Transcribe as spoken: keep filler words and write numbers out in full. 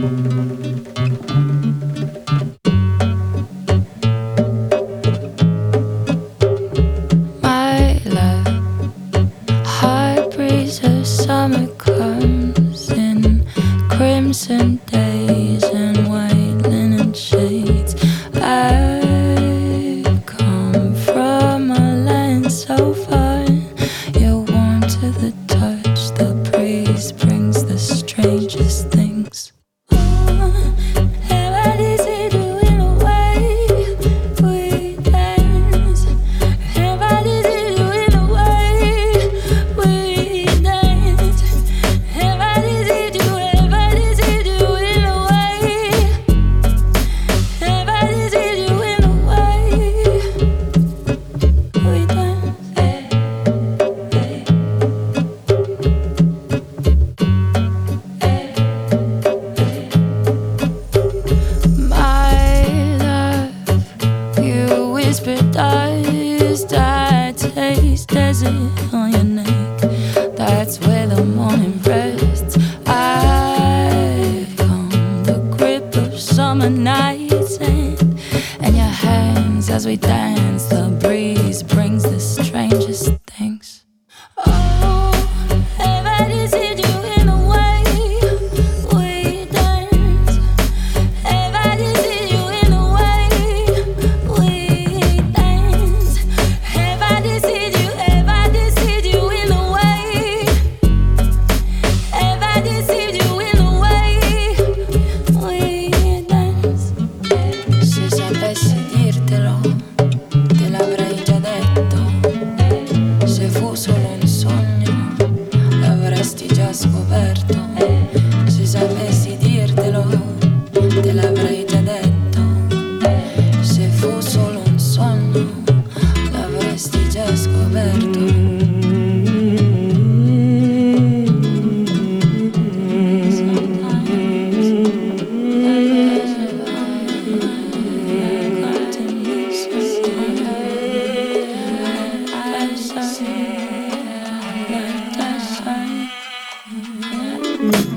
My love, heart breeze of summer comes in crimson days and white linen shades. I've come from a land so far. You're warm to the touch, the breeze brings the strangest things. Whispered dust, I taste desert on your neck. That's where the morning rests. I've come the grip of summer nights and, and your hands as we dance. The breeze brings the strangest things. Oh, everybody see you in the way we dance. Everybody see you in the way we scoperto. Se sapessi dirtelo, te l'avrei già detto. Se fu solo un sogno, l'avresti già scoperto. Mm-hmm.